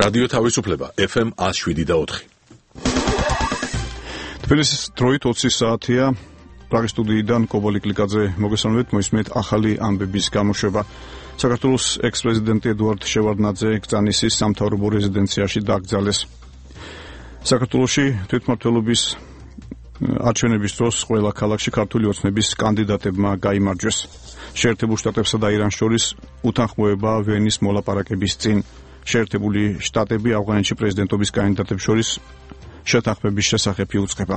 რადიო თავისუფლება FM 107.4. თბილისის დროით 20 საათია. პრაღის სტუდიიდან კობოლი კლიკაძე მოგესალმებით, მოისმენთ ახალი ამბების გამოშვება. საქართველოს ექს-პრეზიდენტი ედუარდ შევარდნაძე კრწანისის სამთავრობო რეზიდენციაში დაკრძალეს. საქართველოში თვითმმართველობის არჩევნების დროს ყველა ქალაქში ქართული ოცნების კანდიდატებმა გაიმარჯვეს. შეერთებულ შტატებსა და ირანს შორის უთანხმოება ვენის მოლაპარაკების წინ. შეერთებული შტატები ავღანეთში პრეზიდენტობის კანდიდატებს შორის შეთანხმების შესახებ იუწყება.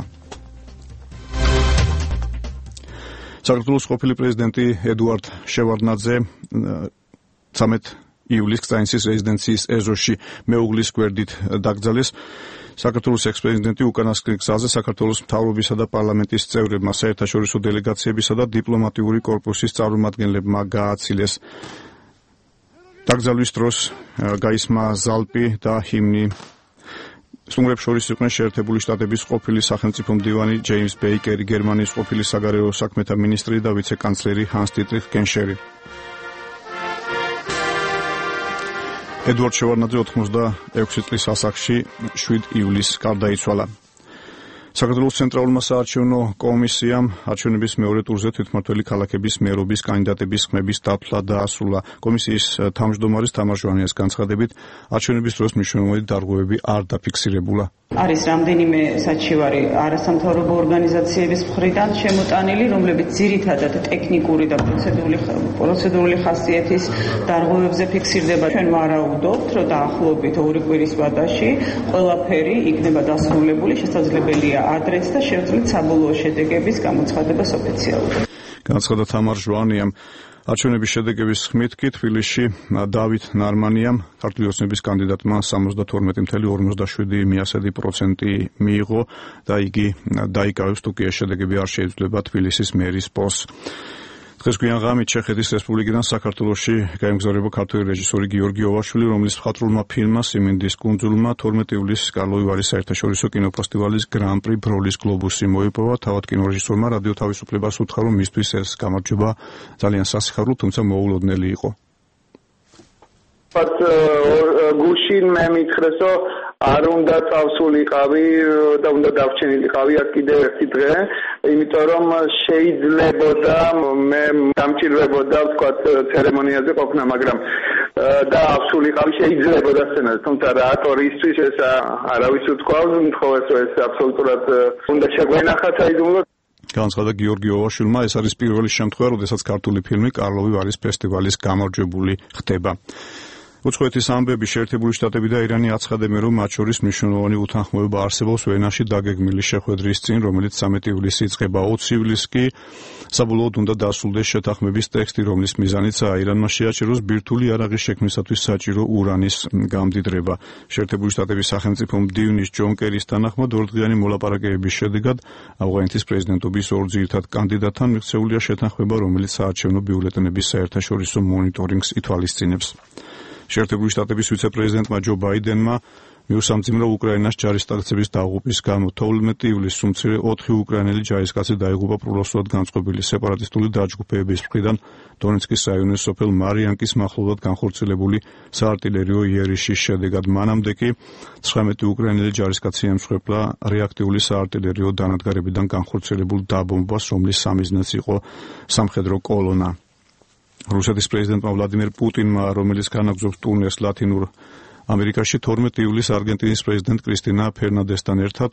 საქართველოს ყოფილი პრეზიდენტი ედუარდ შევარდნაძე 13 ივლისს კრწანისის რეზიდენციის ეზოში მეუღლის გვერდით დაკრძალეს. საქართველოს ექს-პრეზიდენტი უკანასკნელ გზაზე საქართველოს მთავრობისა და პარლამენტის წევრებმა, საერთაშორისო დელეგაციებისა და დიპლომატიური კორპუსის წარმომადგენლებმა გააცილეს. დაკრძალვის დროს გაისმა ზალპი და ჰიმნი. სტუმრებს შორის იყვნენ შეერთებული შტატების ყოფილი სახელმწიფო მდივანი ჯეიმს ბეიკერი, გერმანიის ყოფილი საგარეო საქმეთა მინისტრი და ვიცე-კანცლერი ჰანს დიტრიხ გენშერი. ედუარდ შევარდნაძე 86 წლის ასაკში 7 ივლისს გარდაიცვალა. საქართველოს ცენტრალურმა საარჩევნო კომისიამ არჩევნების მეორე ტურზე თვითმმართველი ქალაქების მერობის კანდიდატების ხმების დათვლა დაასრულა. კომისიის თავმჯდომარის თამარ ჟვანიას განცხადებით, არჩევნების დროს მნიშვნელოვანი დარღვევები არ დაფიქსირებულა. არის რამდენიმე საჩივარი არასამთავრობო ორგანიზაციების მხრიდან შემოტანილი, რომლებიც ძირითადად ტექნიკური და პროცედურული ხასიათის დარღვევებზე ფიქსირდება. ჩვენ ვარაუდობთ, რომ დაახლოებით 2 კვირის ვადაში ყველაფერი იქნება დასრულებული, შესაძლებელია ადრეც და შევძლით საბოლოო შედეგების გამოცხადებას ოფიციალურად. განცხადა თამარ ჟვანიამ. არჩევნების შედეგების ხმით კი თბილისში დავით ნარმანიამ ქართული ოცნების კანდიდატმა 72.57% მიიღო და იგი დაიკავებს, თუ კი ეს შედეგები არ შეიცვლება თბილისის მერის პოსტს. დღეს გვიან ღამით ჩეხეთის რესპუბლიკიდან საქართველოში გაემგზავრება ქართველი რეჟისორი გიორგი ოვაშვილი, რომლის მხატვრულმა ფილმმა „სიმინდის კუნძულმა“ 12 ივლისს კარლოვი ვარის საერთაშორისო კინოფესტივალის გრან-პრი ბროლის გლობუსი მოიპოვა. თავად კინორეჟისორმა რადიო თავისუფლებას უთხრა, რომ მისთვის ეს გამარჯვება ძალიან სასიხარულო, თუმცა მოულოდნელი იყო. გუშინ მე მითხრეს, რომ არ უნდა წავსულიყავი და უნდა დავჩენილიყავი აქ კიდევ ერთი დღე, იმიტომ რომ შეიძლებოდა მე დამჭირვებოდა ვთქვათ ცერემონიაზე ყოფნა, მაგრამ და ავსულიყავი შეიძლებოდა სცენაზე, თუმცა რატორისთვის ეს არავის უთქვავს, მთხოვეს რომ ეს აბსოლუტურად უნდა შეგვენახა საიდუმლო. განცხადა გიორგი ოვაშვილმა, ეს არის პირველი შემთხვევა, როდესაც ქართული ფილმი კარლოვი ვარის ფესტივალის გამარჯვებული ხდება. უცხოეთის ამბები, შეერთებული შტატები და ირანი აცხადებენ, რომ მათ შორის მნიშვნელოვანი უთანხმოება არსებობს ვენაში დაგეგმილი შეხვედრის წინ, რომელიც 13 ივლისს იწყება. 20 ივლისს კი საბოლოოდ უნდა დასრულდეს შეთანხმების ტექსტი, რომლის მიზანიცაა ირანმა შეაჩეროს ბირთვული იარაღის შექმნისათვის საჭირო ურანის გამდიდრება. შეერთებული შტატების სახელმწიფო მდივნის ჯონ კერის თანახმად, ორდღიანი მოლაპარაკებების შედეგად ავღანეთის პრეზიდენტობის ორ ძირითად კანდიდატთან მიღწეულია შეთანხმება, რომელიც საარჩევნო ბიულეტენების საერთაშორისო მონიტორინგს ითვალისწინებს. შეერთებული შტატების ვიცე-პრეზიდენტმა ჯო ბაიდენმა მიუსამძიმრა უკრაინას ჯარისკაცების დაღუპვის გამო. 12 ივლისს უმცირე 4 უკრაინელი ჯარისკაცი დაიღუპა პროლოსურად განწყობილი სეპარატისტული დაჯგუფების მხრიდან დონეცკის რაიონის სოფელ მარიანკის მახლობლად განხორციელებული საარტილერიო იერიშის შედეგად. მანამდე კი 19 უკრაინელი ჯარისკაცი ემსხვერპლა რეაქტიული საარტილერიო დანადგარებიდან განხორციელებულ დაბომბვას, რომლის სამიზნეც იყო სამხედრო კოლონა. რუსეთის პრეზიდენტმა ვლადიმერ პუტინმა, რომელიც განაგრძობს ტურნეს ლათინურ ამერიკაში, 12 ივლისს არგენტინის პრეზიდენტ კრისტინა ფერნანდესთან ერთად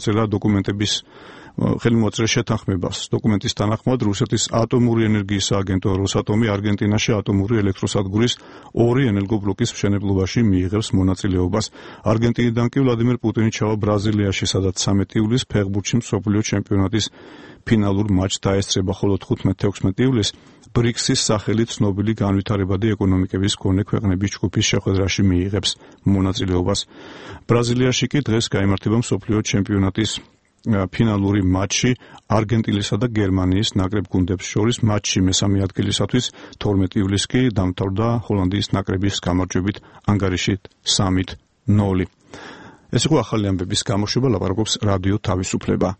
ხელმოაწერა შეთანხმებას. დოკუმენტის თანახმად, რუსეთის ატომური ენერგიის სააგენტო როსატომი არგენტინაში ატომური ელექტროსადგურის 2 ენერგობლოკის მშენებლობაში მიიღებს მონაწილეობას. არგენტინიდან კი ვლადიმერ პუტინი ჩავა ბრაზილიაში, სადაც 13 ივლისს ფეხბურთში მსოფლიო ჩემპიონატის ფინალურ მატჩს დაესწრება, ხოლო 15-16 ივლისს ბრიქსის სახელით ცნობილი განვითარებადი ეკონომიკების მქონე ქვეყნების ჯგუფის შეხვედრაში მიიღებს მონაწილეობას. ბრაზილიაში კი დღეს გაიმართება მსოფლიო ჩემპიონატის ფინალური მატჩი არგენტინისა და გერმანიის ნაკრებ გუნდებს შორის. მატჩი მესამე ადგილისათვის 12 ივლისს კი დამთავრდა ჰოლანდიის ნაკრების გამარჯვებით ანგარიში 3-0. ეს იყო ახალი ამბების გამოშვება, ლაპარაკობს რადიო თავისუფლება.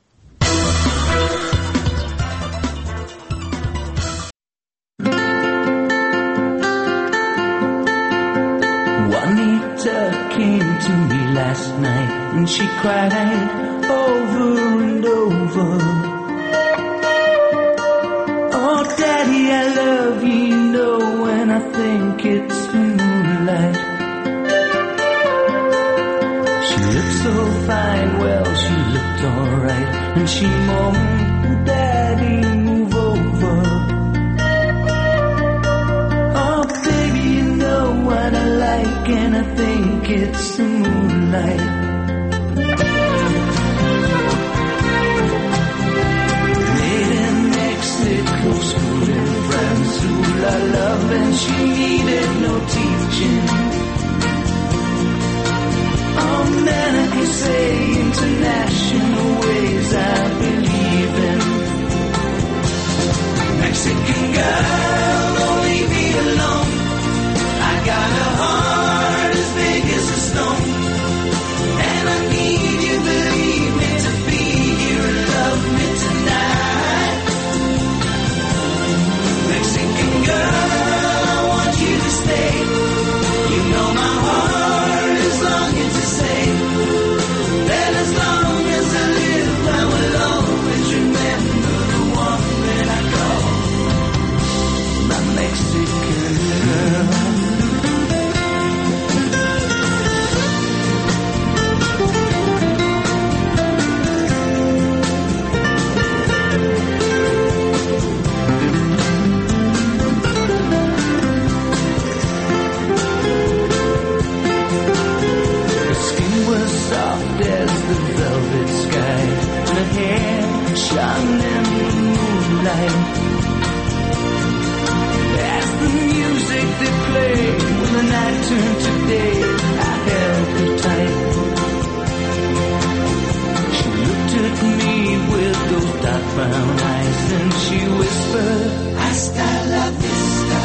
Juanita came last night, and she cried over and over. Oh, Daddy, I love you, you know when I think it's moonlight. She looked so fine, well, she looked alright, and she moaned, Daddy, move over. Oh, baby, you know what I like, and I think it's the moonlight. Made in Mexico, schooled in France, ooh la love, and she needed no teaching. Oh man, I can say international ways I believe in. Mexican girl, don't leave me alone. I got a heart as big as a stone, and I need you, believe me, to be here and love me tonight. Mexican girl, I want you to stay. You know my heart is longing to say that as long as I live, I will always remember the one that I call my Mexican girl. Soft as the velvet sky, her hair shone in the moonlight. As the music they played, when the night turned to day, I held her tight. She looked at me with those dark brown eyes, and she whispered, Hasta la vista.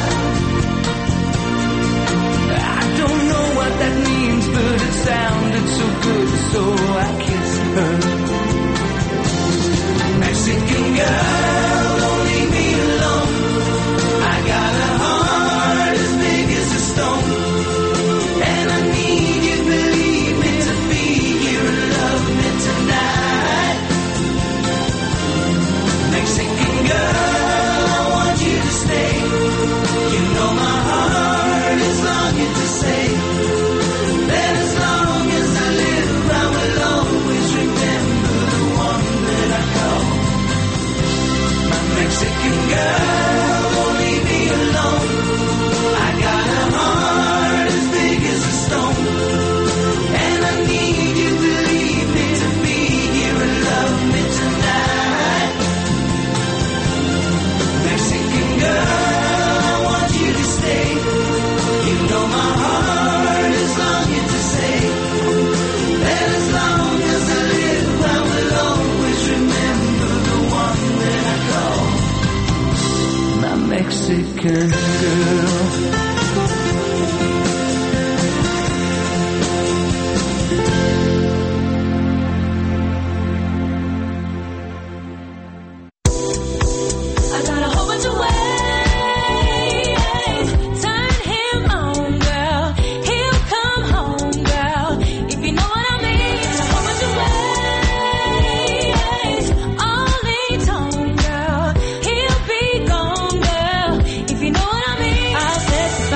I don't know what that means, but it sounded so good, so I kissed her. Mexican girl, don't leave me alone. I got a heart as big as a stone, and I need you, believe me, to be here and love me tonight. Mexican girl, I want you to stay. You know my heart is longing to say that as long as I live, I will always remember the one that I call my Mexican girl. Don't leave me alone. I got a heart as big as a stone, and I need you, believe me, to be here and love me tonight. Mexican girl, I want you to stay. You know my heart is longing to say that as long as I live, I will always remember the one that I call my Mexican girl. I got a whole bunch of ways, turn him on, girl. He'll come home, girl. If you know what I mean. A whole bunch of ways, only tone, girl. He'll be gone, girl. If you know what I mean. I'll set the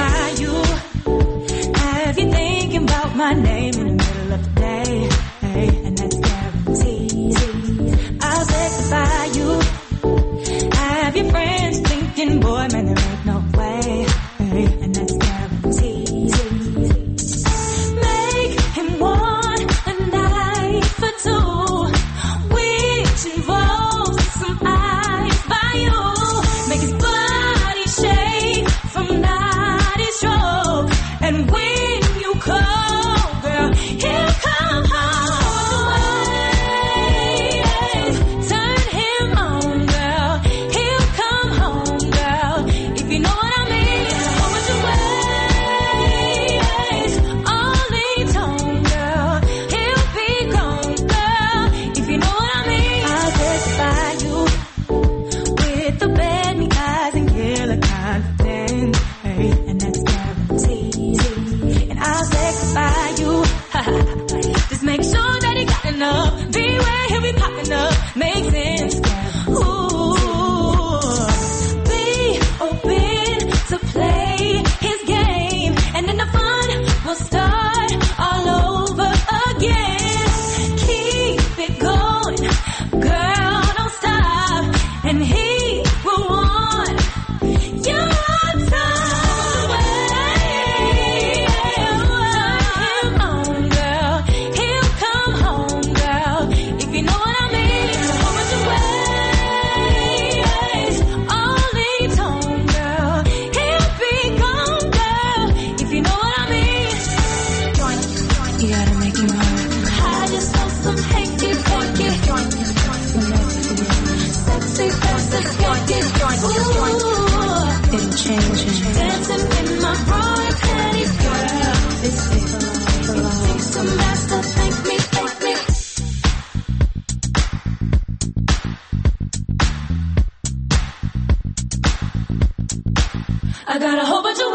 I got a whole bunch of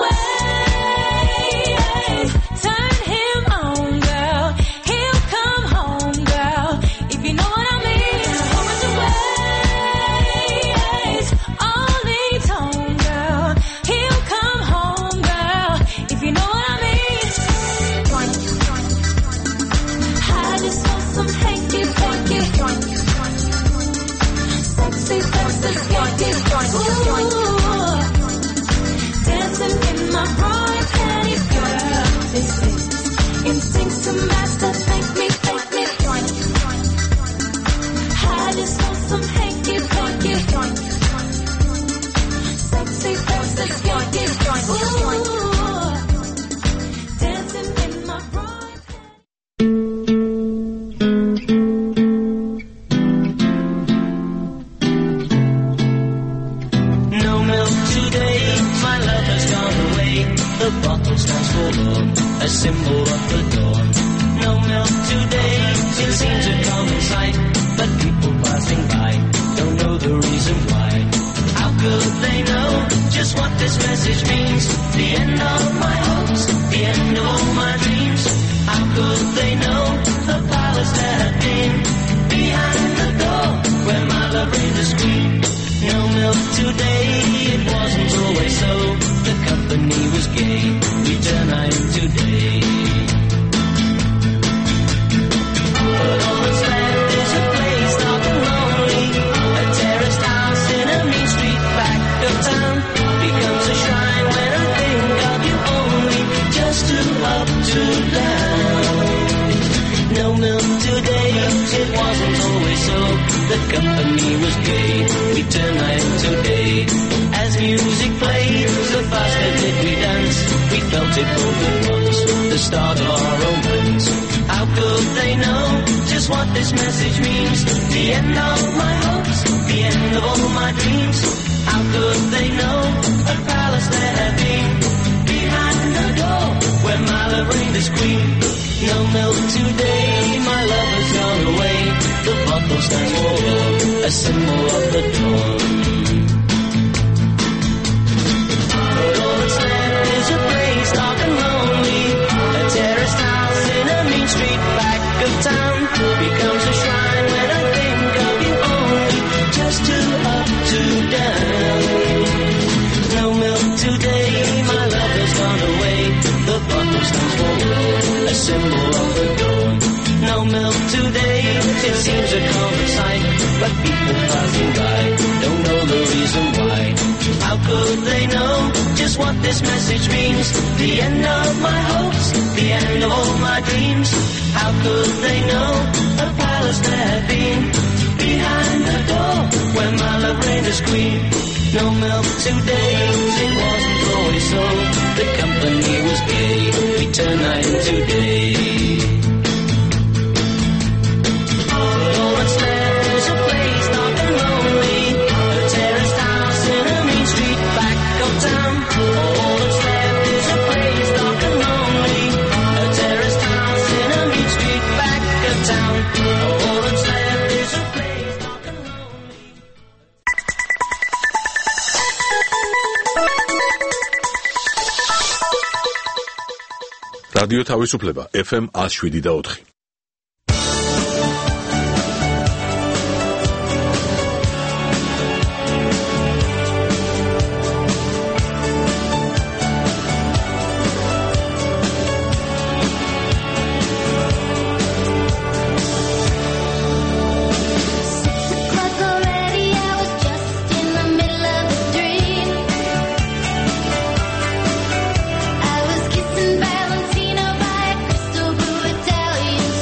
ways. Turn him on, girl. He'll come home, girl. If you know what I mean. A whole bunch of ways. All needs home, girl. He'll come home, girl. If you know what I mean. I just want some hanky panky. Sexy, sexy, skanky. Ooh. Dancing in my bright panties, girl. Instincts to master, thank me. I just want some hanky panky. Sexy, sexy, skanky. Ooh. Dancing in my bright No milk today, my love has gone away. The bottle stands for love, a symbol of the dawn. No milk today, it seems a common sight, but people passing by don't know the reason why. How could they know just what this message means? The end of my hopes, the end of all my dreams. How could they know the palace that had been behind the door where my love reigned as queen? No milk today, it wasn't always so. The company was gay, we turn night today. But all that's left is a place dark and lonely. A terraced house in a mean street back of town becomes a shrine when I think of you only. Just two up, two down. No milk today, it wasn't always so. The company was gay, we turned night to day. As music played, the faster did we dance. We felt it both at once, the start of our romance. How could they know just what this message means? The end of my hopes, the end of all my dreams. How could they know a palace there had been behind the door where my love reigned as queen? No milk today, my love has gone away. The bottle stands for love, a symbol of the dawn. But all that's left is a place dark and lonely. A terraced house in a mean street back of town becomes a shrine when I think of you only. Just two up, two down. No milk today, my love has gone away. The bottle stands for love, a symbol of the dawn. No milk today, it seems a common sight, but people passing by don't know the reason why. How could they know just what this message means? The end of my hopes, the end of all my dreams. How could they know a palace there had been behind the door where my love reigned as queen? No milk today, it wasn't always so. The company was gay, we turned night into day. All that's left is a place dark and lonely. A terraced house in a mean street back of town. All that's left is a place dark and lonely. A terraced house in a mean street back of town. All that's left is a place dark and lonely. რადიო თავისუფლება FM 107.4. Valentino by a crystal blue Italian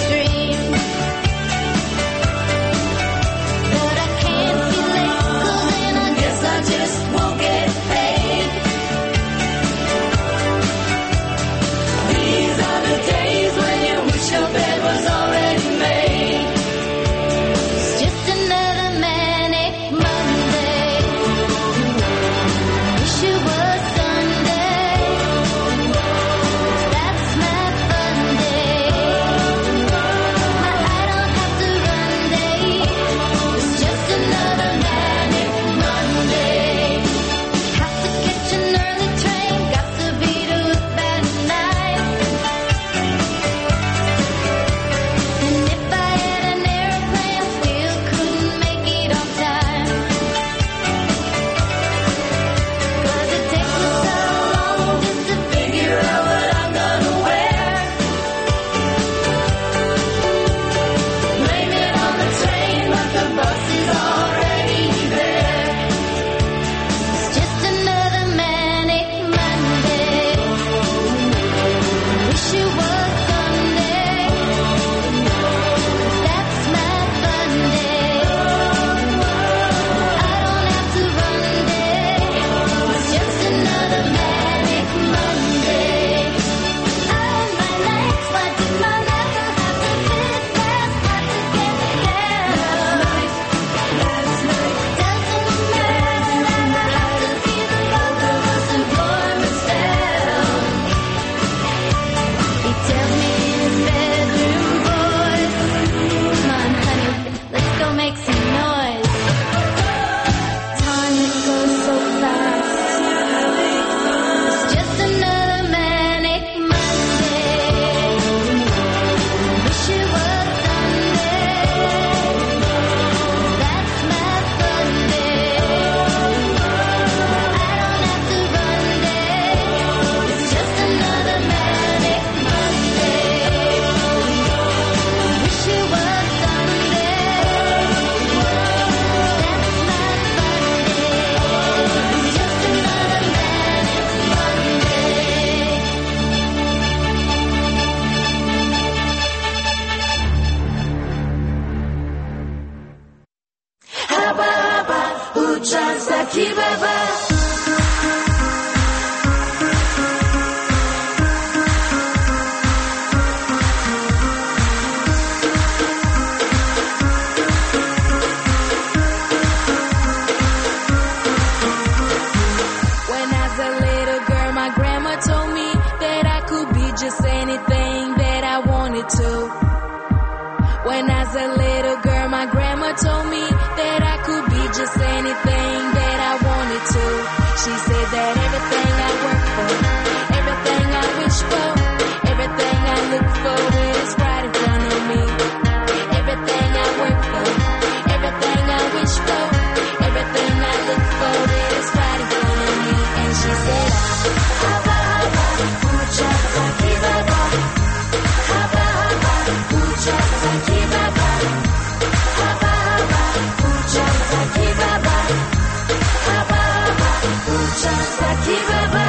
she said that everything I work for, everything I wish for, everything I look for is right in front of me. Everything I work for, everything I wish for, everything I look for is right in front of me. And she said, Haba, haba, pucha, saki, baba. Haba, haba, pucha, saki, baba. Haba, haba, pucha, saki, baba. Haba, haba, pucha, saki, baba.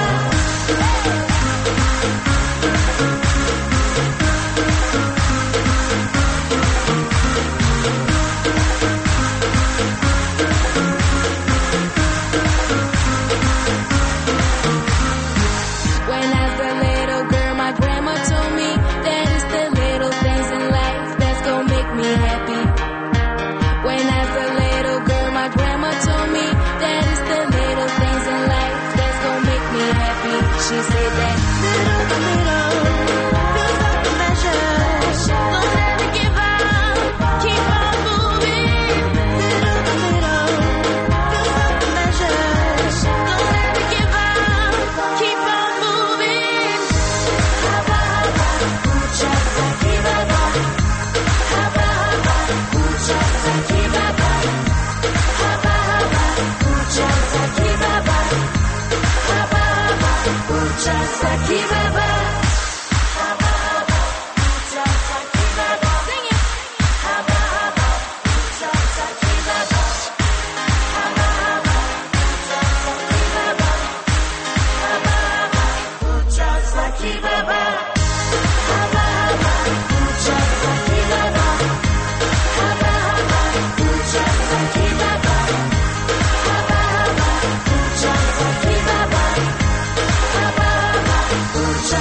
When I was a little girl, my grandma told me that it's the little things in life that's gonna make me happy. When I was a little girl, my grandma told me that it's the little things in life that's gonna make me happy. She said that little by little, build up the measure. Don't ever give up, keep on moving. Little by little, build up the measure. Don't ever give up, keep on moving. Haba, haba, pucha, saki, baba. Haba, haba, pucha, saki, baba. Haba, haba, pucha, saki, baba. Haba, haba, pucha, saki, baba. Haba, haba, pucha, saki, baba. Sing it. Haba, haba, pucha, saki, baba. Haba, haba, pucha, saki, baba. Haba, haba, pucha, saki, baba. Haba, haba, pucha, saki, baba. Haba, haba, pucha, saki, baba. Haba, haba, pucha, saki, baba. Haba, haba, pucha,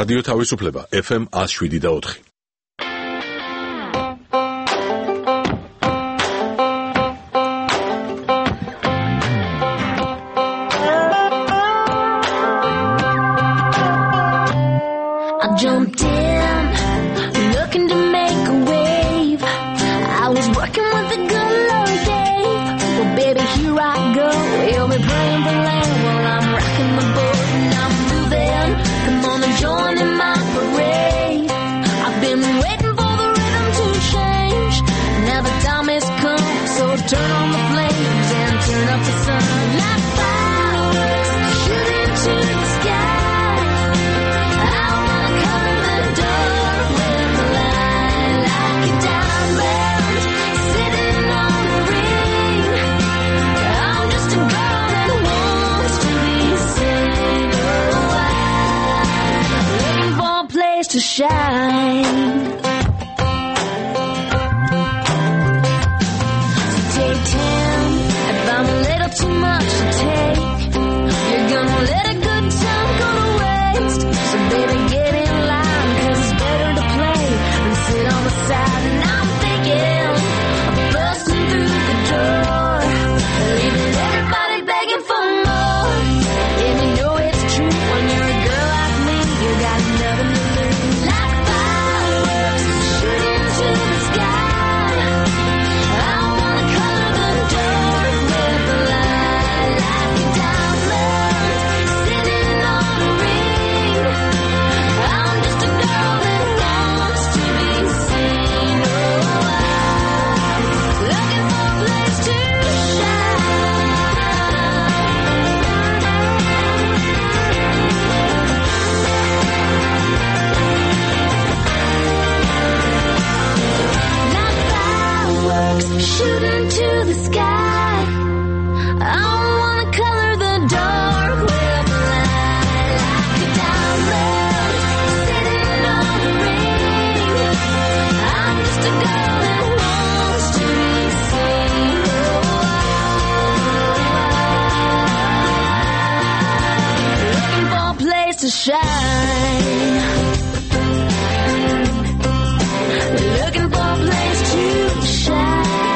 რადიო თავისუფლება FM 107.4. I jumped in, looking to make a wave. I was working with the good Lord gave. Well, baby, here I go. You'll be praying for land while I'm rocking the boat and I'm moving. Come on and join in my parade. I've been waiting for the rhythm to change. Now the time has come, so turn on the flames and turn up the sun. Like fireworks shooting to the sky. To shine. So take 10 if I'm a little too much to take. You're gonna let a good time go to waste. So baby, get in line, 'cause it's better to play than sit on the side. And I'm thinking of busting through the door, leaving everybody begging for more. And you know it's true when you're a girl like me, you got nothing to lose. Shooting to the sky. I wanna color the dark with light, like a diamond sitting on a ring. I'm just a girl that wants to be seen. Looking for a place to shine. Looking for a place to shine.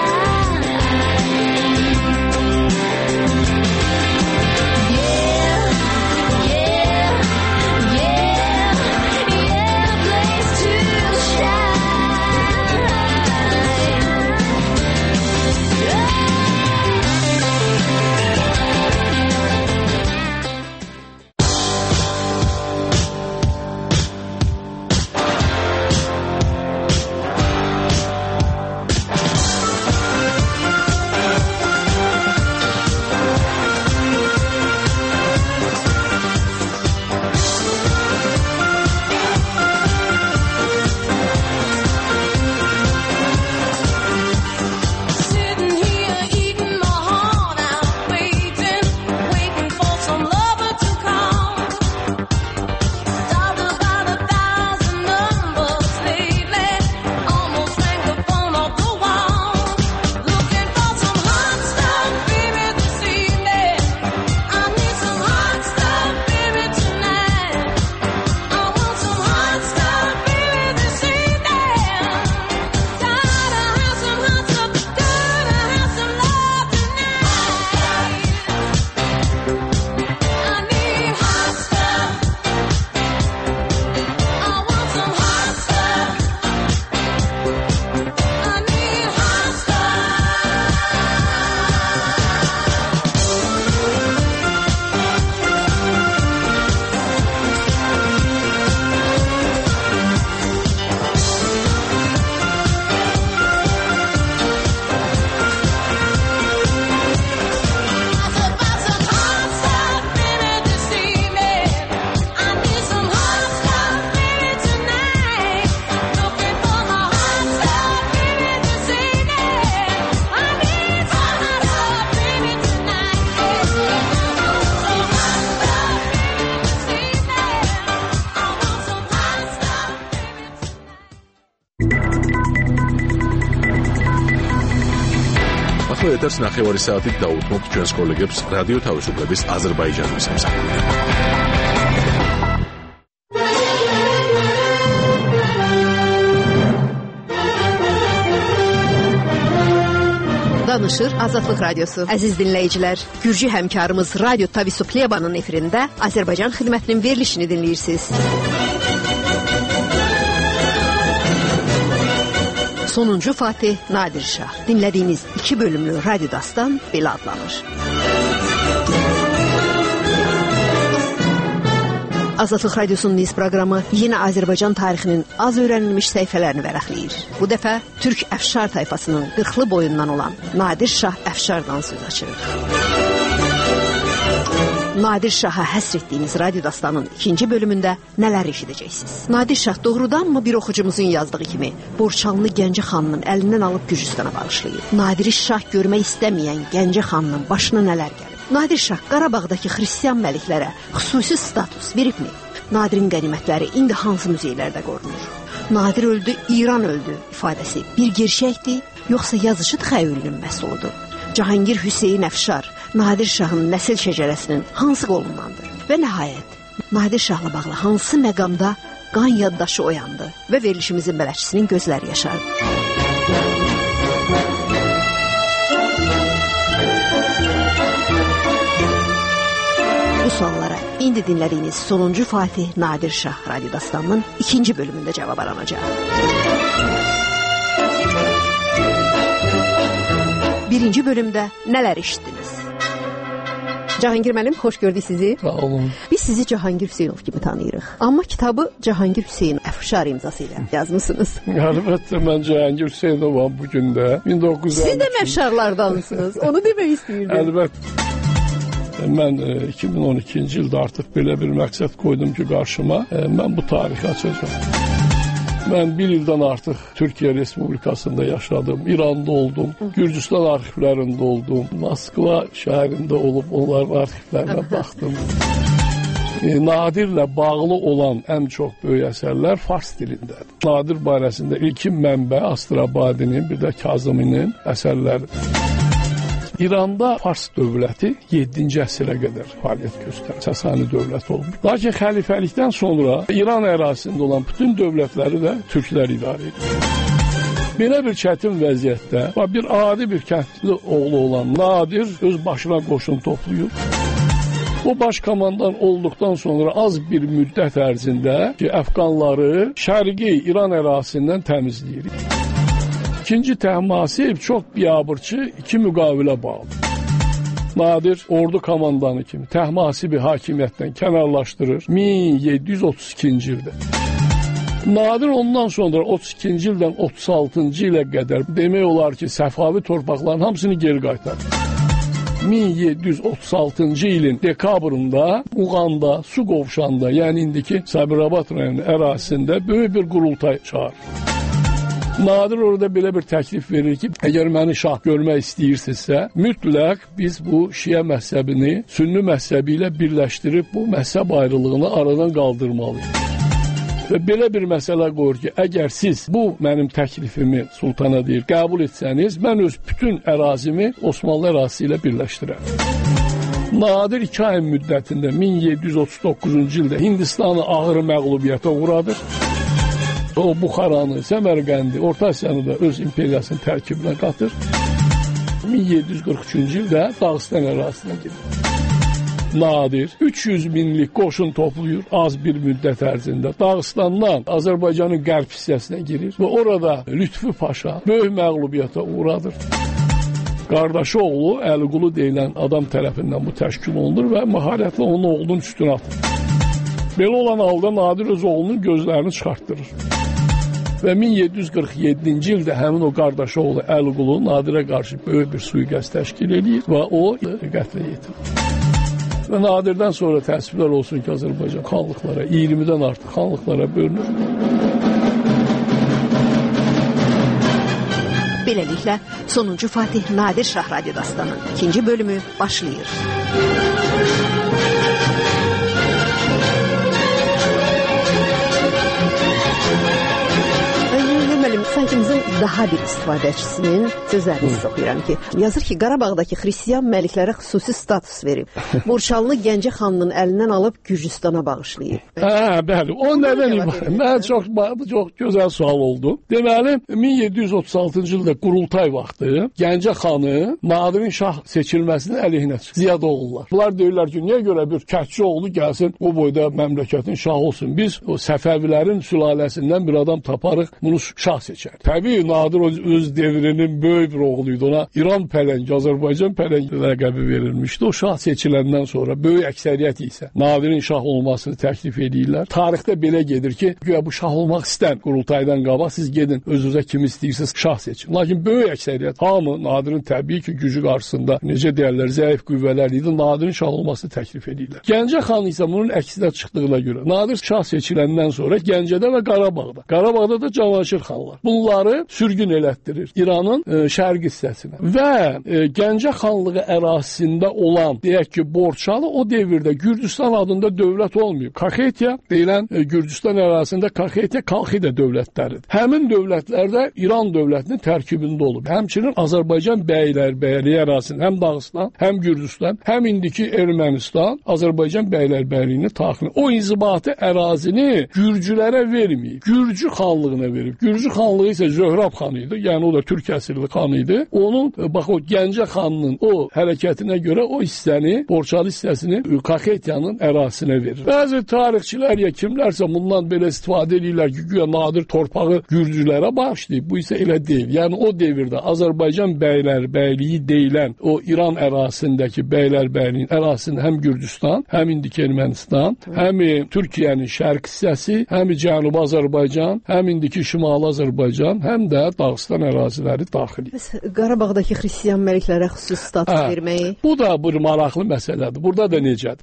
ეთერს ნახევარი საათით დაუთმობთ ჩვენს კოლეგებს რადიო თავისუფლების აზერბაიჯანის სამსახურში. Danışır Azadlıq Radyosu. Əziz dinləyicilər, Gürcü həmkarımız Radyo Tavisu Plebanın efirində Azərbaycan xidmətinin verilişini dinləyirsiniz. Sonuncu Fatih Nadir Şah. Dinlədiyiniz 2 bölümlü radyo dastan belə adlanır. Azadlıq Radyosu'nun iz proqramı yine Azərbaycan tarixinin az öyrənilmiş səhifələrini vərəqləyir. Bu dəfə Türk Əfşar tayfasının 40'lı boyundan olan Nadir Şah Əfşardan söz açırıq. Nadir Şah'a həsr etdiyimiz radyo dastanın 2. bölümündə nələr eşidəcəksiniz? Nadir Şah doğrudanmı bir oxucumuzun yazdığı kimi Borçanlı Gəncə xanının əlindən alıb Gürcüstana bağışlayıb? Nadir Şah görmək istəməyən Gəncə xanının başına nələr gəlir? Nadir Şah Qarabağdakı xristiyan məliklərə xüsusi status veribmi? Nadirin qənimətləri indi hansı muzeylərdə qorunur? Nadir öldü, İran öldü ifadəsi bir gerçəkdir, yoxsa yazışı təxəyyülünün məhsuludur? Cahangir Hüseyin Əfşar Nadir Şahın nəsil şəcərəsinin hansı qolundandır? Və nəhayət, Nadir Şahla bağlı hansı məqamda qan yaddaşı oyandı və verilişimizin bələdçisinin gözləri yaşardı? Bu suallara indi dinlədiyiniz Sonuncu Fatih Nadir Şah radyo dastanının 2. bölümündə cavab aranacaq. 1. bölümdə nələr eşitdiniz? Cahangir müəllim, xoş gördük sizi. Sağ olun. Biz sizi Cahangir Hüseynov kimi tanıyırıq. Amma kitabı Cahangir Hüseyin Əfşar imzası ilə yazmışsınız. Əlbəttə, mən Cahangir Hüseynovam bugün də. 1953. Siz də Əfşarlardansınız, onu demək istəyirdim. Əlbəttə. Mən 2012-ci ildə artıq belə bir məqsəd qoydum ki, qarşıma mən bu tarixi açacağım. Mən 1 ildən artıq Türkiyə Respublikasında yaşadım, İranda oldum, Gürcüstan arxivlərində oldum, Moskva şəhərində olub onların arxivlərinə baxdım. Nadirlə bağlı olan ən çox böyük əsərlər fars dilindədir. Nadir barəsində ilkin mənbə Astrabadinin, bir də Kazıminin əsərləridir. İranda Fars dövləti 7-ci əsrə qədər fəaliyyət göstərir. Sasani dövləti olub. Lakin xəlifəlikdən sonra İran ərazisində olan bütün dövlətləri də türklər idarə edir. Belə bir çətin vəziyyətdə bir adi bir kəndli oğlu olan Nadir öz başına qoşun toplayıb. O baş komandan olduqdan sonra az bir müddət ərzində ki, Əfqanları şərqi İran ərazisindən təmizləyir. İkinci Təhmasib çox biabırçı 2 müqavilə bağlı. Nadir ordu komandanı kimi Təhmasibi hakimiyyətdən kənarlaşdırır 1732-ci ildə. Nadir ondan sonra 32-ci ildən 36-cı ilə qədər demək olar ki, Səfavi torpaqların hamısını geri qaytarır. 1736-cı ilin dekabrında Uğanda, su qovşanda, yəni indiki Sabirabad rayonu ərazisində böyük bir qurultay çağırır. Nadir orada belə bir təklif verir ki, əgər məni şah görmək istəyirsinizsə, mütləq biz bu Şiə məzhəbini Sünni məzhəbi ilə birləşdirib bu məzhəb ayrılığını aradan qaldırmalıyıq. Və belə bir məsələ qoyur ki, əgər siz bu mənim təklifimi sultana deyir, qəbul etsəniz, mən öz bütün ərazimi Osmanlı ərazisi ilə birləşdirərəm. Nadir 2 ay müddətində 1739-cu ildə Hindistanı ağır məğlubiyyətə uğradır. O Buxaranı, Səmərqəndi, Orta Asiyanı da öz imperiyasının tərkibinə qatır. 1743-cü ildə Dağıstan ərazisinə gedir. Nadir 300 minlik qoşun toplayır az bir müddət ərzində. Dağıstandan Azərbaycanın qərb hissəsinə girir və orada Lütfü Paşa böyük məğlubiyyətə uğradır. Qardaşı oğlu Əliqulu deyilən adam tərəfindən bu təşkil olunur və məharətlə onun oğlunun üstünə atır. Belə olan halda Nadir öz oğlunun gözlərini çıxartdırır. Və 1747-ci ildə həmin o qardaşı oğlu Əliqulu Nadirə qarşı böyük bir sui-qəsd təşkil edir və o qətlə yetirir. Və Nadirdən sonra təəssüflər olsun ki, Azərbaycan xanlıqlara, 20-dən artıq xanlıqlara bölünür. Beləliklə, Sonuncu Fatih Nadir Şah radyo dastanının 2. bölümü başlayır. Saytımızın daha bir istifadəçisinin sözlərini sizə oxuyuram ki, yazır ki, Qarabağdakı xristian məliklərə xüsusi status verib. Borçalını Gəncə xanının əlindən alıb Gürcüstana bağışlayıb. Bəli. O nədən ibarət? Mən çox gözəl sual oldu. Deməli, 1736-cı ildə qurultay vaxtı Gəncə xanı Nadirin şah seçilməsinin əleyhinə çıxdı. Ziyadoğullar. Bunlar deyirlər ki, niyə görə bir kətçi oğlu gəlsin, o boyda məmləkətin şahı olsun. Biz o Səfəvilərin sülaləsindən bir adam taparıq, bunu şah seçər. Təbii Nadir öz devrinin böyük bir oğluydu. Ona İran pələngi, Azərbaycan pələngi ləqəbi verilmişdi. O şah seçiləndən sonra böyük əksəriyyət isə Nadirin şah olmasını təklif edirlər. Tarixdə belə gedir ki, güya bu şah olmaq istər. Qurultaydan qabaq siz gedin, özünüzə kim istəyirsiniz şah seçin. Lakin böyük əksəriyyət hamı Nadirin təbii ki, gücü qarşısında necə deyirlər, zəif qüvvələr idi. Nadirin şah olmasını təklif edirlər. Gəncə xan isə bunun əksinə çıxdığına görə Nadir şah seçiləndən sonra Gəncədə və Qarabağda da Cavanşir xanlar bunları sürgün elətdirir İranın şərqi hissəsinə. Və Gəncə xanlığı ərazisində olan, deyək ki, Borçalı o devirdə Gürcüstan adında dövlət olmuyor. Kaxetiya deyilən Gürcüstan ərazisində Kaxetiya, Kalxida dövlətləridir. Həmin dövlətlərdə İran dövlətinin tərkibində olub. Həmçinin Azərbaycan bəylərbəyliyi ərazisində həm Dağıstan, həm Gürcüstan, həm indiki Ermənistan Azərbaycan bəylərbəyliyini daxil. O inzibati ərazini Gürcülərə verməyib. Gürcü xanlığına verib. Gürcü xanlığı isə Zöhrab xanı idi. Yəni o da türk əsirli xan idi. Onun bax o Gəncə xanının o hərəkətinə görə o hissəni, Borçalı hissəsini Kaxetiyanın ərazisinə verir. Bəzi tarixçilər ya kimlərsə bundan belə istifadə edirlər ki, güya Nadir torpağı Gürcülərə bağışlayıb. Bu isə elə deyil. Yəni o devirdə Azərbaycan bəylərbəyliyi deyilən o İran ərazisindəki bəylərbəyliyin ərazisində həm Gürcüstan, həm indiki Ermənistan, həm Türkiyənin şərq hissəsi, həm Cənubi Azərbaycan, həm indiki Şimali Azərbaycan, həm də Dağıstan əraziləri daxil edir. Qarabağdakı xristian məliklərə xüsusi status verməyi. Bu da bir maraqlı məsələdir. Burada da necədir?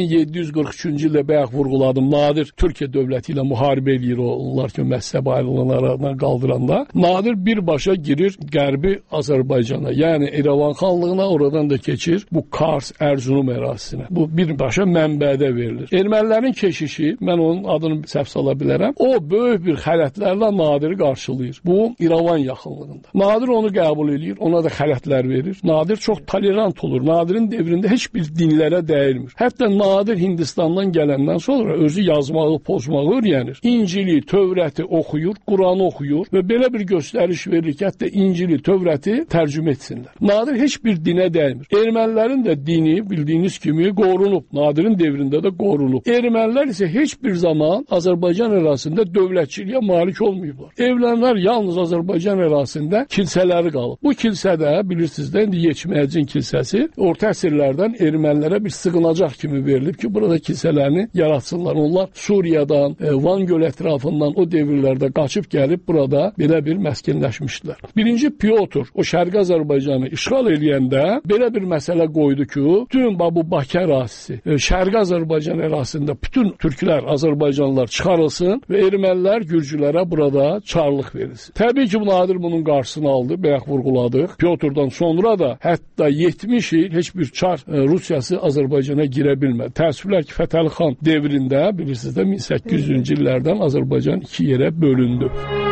1743-cü ildə bayaq vurğuladım. Nadir Türkiyə dövləti ilə müharibə edir, onlar ki, məzhəb ayrılığını qaldıranda. Nadir birbaşa girir Qərbi Azərbaycana, yəni İrəvan xanlığına, oradan da keçir bu Kars, Ərzurum ərazisinə. Bu birbaşa mənbədə verilir. Ermənilərin keşişi, mən onun adını səhv sala bilərəm, o böyük bir xələtlərlə Nadiri qarşılayır. Bu İrəvan yaxınlığında. Nadir onu qəbul edir, ona da xələtlər verir. Nadir çox tolerant olur. Nadirin devrində heç bir dinlərə dəyilmir. Hətta Nadir Hindistandan gələndən sonra özü yazmağı, pozmağı öyrənir. İncili, Tövrəti oxuyur, Quranı oxuyur və belə bir göstəriş verir ki, hətta İncili, Tövrəti tərcümə etsinlər. Nadir heç bir dinə dəymir. Ermənilərin də dini bildiyiniz kimi qorunub. Nadirin devrində də qorunub. Ermənilər isə heç bir zaman Azərbaycan ərazisində dövlətçiliyə malik olmayıblar. Evlənlər yalnız Azərbaycan ərazisində kilsələri qalıb. Bu kilsədə bilirsiniz də indi Yeçməyəcin kilsəsi orta əsrlərdən ermənilərə bir sığınacaq kimi verilib ki, burada kilsələrini yaratsınlar. Onlar Suriyadan, Van göl ətrafından o devirlərdə qaçıb gəlib burada belə bir məskunləşmişdilər. Birinci Pyotr o Şərqi Azərbaycanı işğal eləyəndə belə bir məsələ qoydu ki, bütün bu Bakı ərazisi, Şərqi Azərbaycan ərazisində bütün türklər, Azərbaycanlılar çıxarılsın və ermənilər Gürcülərə burada çarlıq verilsin. Təbii ki, Nadir bunun qarşısını aldı, bayaq vurğuladıq. Pyotrdan sonra da hətta 70 il heç bir çar Rusiyası Azərbaycana girə bilmədi. Təəssüflər ki, Fətəli xan devrində bilirsiniz də 1800-cü illərdən Azərbaycan iki yerə bölündü.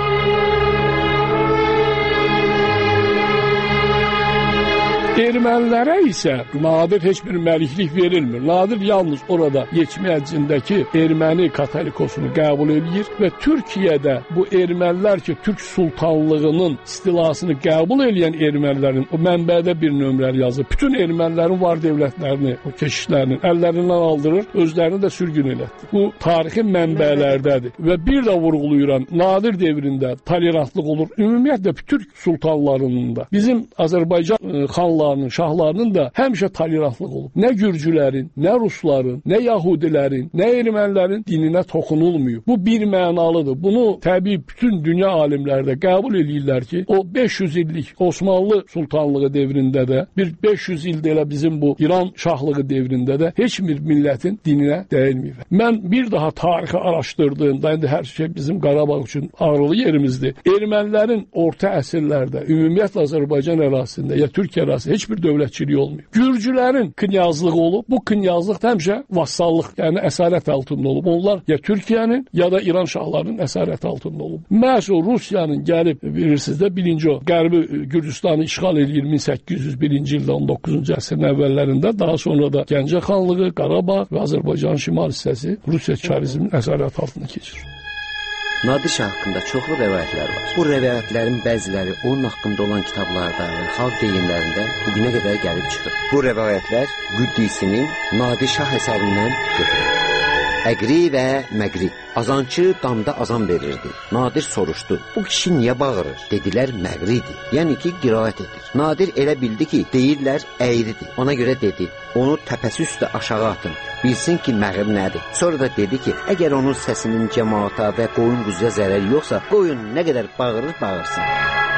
Ermənilərə isə Nadir heç bir məliklik verilmir. Nadir yalnız orada Yeçməyəcindəki erməni katolikosunu qəbul edir və Türkiyədə bu ermənilər ki, Türk sultanlığının istilasını qəbul edən ermənilərin o mənbədə bir nömrəli yazır. Bütün ermənilərin var dövlətlərini, o keşişlərinin əllərindən aldırır, özlərini də sürgün elətdir. Bu tarixi mənbələrdədir. Və bir də vurğuluyuram, Nadir devrində tolerantlıq olur. Ümumiyyətlə Türk sultanlarının da bizim Azərbaycan xanlarının, şahlarının da həmişə tolerantlıq olub. Nə Gürcülərin, nə Rusların, nə Yahudilərin, nə ermənilərin dininə toxunulmuyor. Bu bir mənalıdır. Bunu təbii bütün dünya alimləri də qəbul edirlər ki, o 500 illik Osmanlı sultanlığı devrində də, bir 500 ildə elə bizim bu İran şahlığı devrində də heç bir millətin dininə dəyilməyib. Mən bir daha tarixi araşdırdığımda, indi hər şey bizim Qarabağ üçün ağrılı yerimizdir. Ermənilərin orta əsrlərdə, ümumiyyətlə Azərbaycan ərazisində, ya Türkiyə ərazisində heç bir dövlətçilik olmayıb. Gürcülərin knyazlığı olub. Bu knyazlıq həmişə vassallıq, yəni əsarət altında olub. Onlar ya Türkiyənin ya da İran şahlarının əsarət altında olub. Məhz o Rusiyanın gəlib, bilirsiniz də, birinci o Qərbi Gürcüstanı işğal edir 1801-ci ildə 19-cu əsrin əvvəllərində. Daha sonra da Gəncə xanlığı, Qarabağ və Azərbaycanın şimal hissəsi Rusiya çarizminin əsarət altına keçir. Nadir Şah haqqında çoxlu rəvayətlər var. Bu rəvayətlərin bəziləri onun haqqında olan kitablarda və xalq deyimlərində bugünə qədər gəlib çıxır. Bu rəvayətlər Qüddisinin Nadir Şah əsərindən götürülür. Əqri və Məqri. Azançı damda azan verirdi. Nadir soruşdu, bu kişi niyə bağırır? Dedilər, Məqridir. Yəni ki, qiraət edir. Nadir elə bildi ki, deyirlər, əyridir. Ona görə dedi, onu təpəsi üstə aşağı atın. Bilsin ki, məğrib nədir. Sonra da dedi ki, əgər onun səsinin cəmaata və qoyun quzuya zərəri yoxsa, qoyun nə qədər bağırır, bağırsın.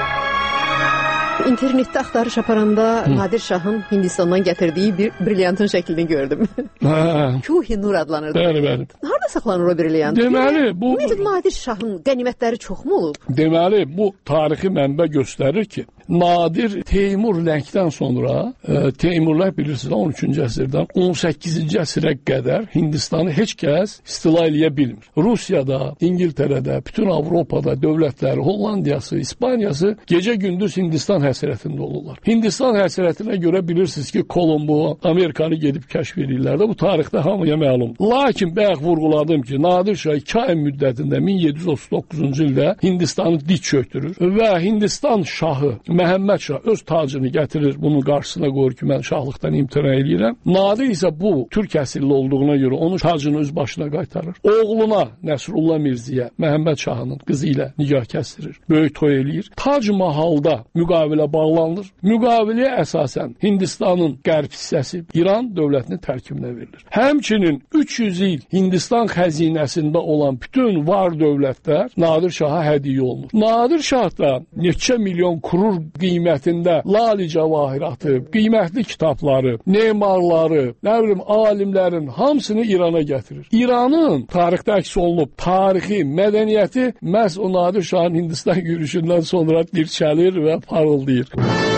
İnternetdə axtarış aparanda Nadir Şahın Hindistandan gətirdiyi bir brilyantın şəklini gördüm. Kuhi-Nur adlanırdı. Bəli. Harada saxlanır o brilyant? Deməli, bu Nadir Şahın qənimətləri çoxmu olub? Deməli, bu tarixi mənbə göstərir ki, Nadir Teymur Lənkdən sonra, Teymurlar bilirsiniz 13-cü əsrdən 18-ci əsrə qədər Hindistanı heç kəs istila eləyə bilmir. Rusiyada, İngiltərədə, bütün Avropada dövlətləri, Hollandiyası, İspaniyası gecə-gündüz Hindistan həsrətində olurlar. Hindistan həsrətinə görə bilirsiniz ki, Kolumbu, Amerikanı gedib kəşf edirlər də, bu tarixdə hamıya məlum. Lakin bayaq vurğuladım ki, Nadir Şah 2 ay müddətində 1739-cu ildə Hindistanı dik çöktürür və Hindistan şahı Məhəmməd Şah öz tacını gətirir, bunun qarşısına qoyur ki, mən şahlıqdan imtina edirəm. Nadir isə bu Türk əsilli olduğuna görə onun tacını öz başına qaytarır. Oğluna Nəsrullah Mirziyə Məhəmməd Şahının qızı ilə nikah kəsdirir, böyük toy eləyir. Tac Mahalda müqavilə bağlanır. Müqaviləyə əsasən Hindistanın qərb hissəsi İran dövlətinin tərkibinə verilir. Həmçinin 300 il Hindistan xəzinəsində olan bütün var dövlətlər Nadir Şaha hədiyyə olunur. Nadir Şah da neçə milyon kurur qiymətində lali cəvahiratı, qiymətli kitabları, memarları, nə bilim, alimlərin hamısını İrana gətirir. İranın tarixdə əks olunub, tarixi, mədəniyyəti məhz o Nadir Şahın Hindistan yürüyüşündən sonra dirçəlir və parıldayır.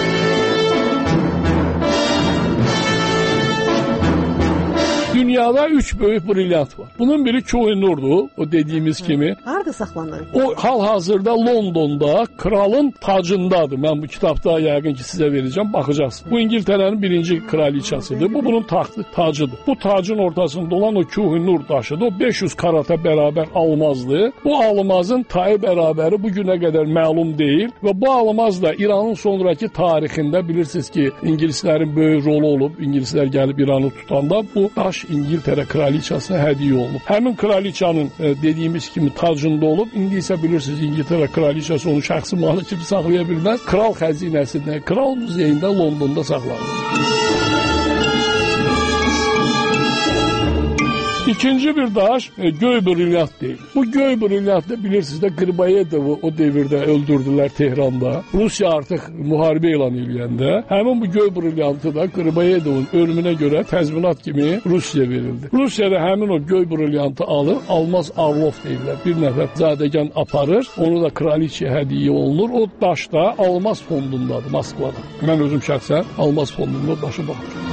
Dünyada 3 böyük brilyant var. Bunun biri Kuhi-Nur'dur, o dediğimiz kimi. Harada saxlanır? O hal-hazırda Londonda kralın tacındadır. Mən bu kitabda yəqin ki sizə verəcəm, baxacaqsınız. Bu İngiltərənin birinci kraliçasıdır. Bu bunun tacıdır. Bu tacın ortasında olan o Kuhi-Nur daşıdır. O 500 karata bərabər almazdır. Bu almazın tayı bərabəri bu günə qədər məlum deyil və bu almaz da İranın sonraki tarixində bilirsiniz ki, İngilislərin böyük rolu olub. İngilislər gəlib İranı tutanda bu daş İngiltərə kraliçasına hədiyyə olunub. Həmin kraliçanın dediyimiz kimi tacında olub. İndi isə bilirsiniz İngiltərə kraliçası onu şəxsi malı kimi saxlaya bilməz. Kral xəzinəsində, kral muzeyində Londonda saxlanılır. İkinci bir daş göy brilyant deyil. Bu göy brilyantda bilirsiniz də Qırbayedovu o devirdə öldürdülər Tehranda. Rusiya artıq müharibə elan edəndə həmin bu göy brilyantı da Qırbayedovun ölümünə görə təzminat kimi Rusiyaya verildi. Rusiyada həmin o göy brilyantı alır, Almaz Arlov deyirlər. Bir nəfər zadəgan aparır, onu da kraliçaya hədiyyə olunur. O daş da Almaz fondundadır Moskvada. Mən özüm şəxsən Almaz fondunda daşı baxıram.